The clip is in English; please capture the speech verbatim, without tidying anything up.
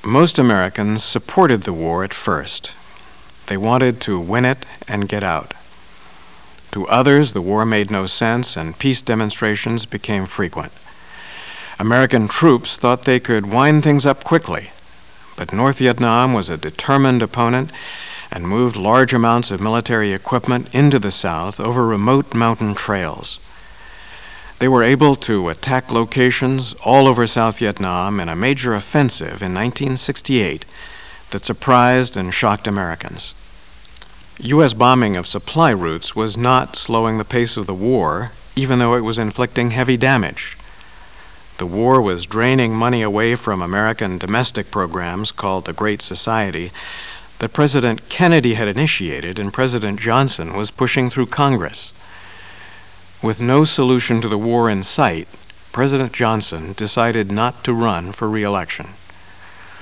Most Americans supported the war at first. They wanted to win it and get out. To others, the war made no sense, and peace demonstrations became frequent. American troops thought they could wind things up quickly, but North Vietnam was a determined opponent and moved large amounts of military equipment into the South over remote mountain trails. They were able to attack locations all over South Vietnam in a major offensive in nineteen sixty-eight that surprised and shocked Americans. U S bombing of supply routes was not slowing the pace of the war, even though it was inflicting heavy damage. The war was draining money away from American domestic programs called the Great Society that President Kennedy had initiated and President Johnson was pushing through Congress. With no solution to the war in sight, President Johnson decided not to run for re-election.